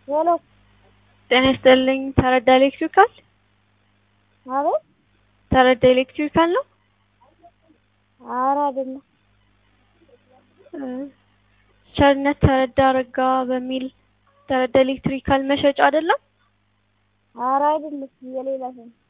ሄሎ ጤና ይስጥልኝ። ተረዳ ኤሌክትሪካል አቤት። ተረዳ ኤሌክትሪካል ነው? ኧረ አይደለም። ቸርነት ተረዳ አረጋ በሚል ተረዳ ኤሌክትሪካል መሸጫ አይደለም? ኧረ አይደለም፣ የሌላ ሰው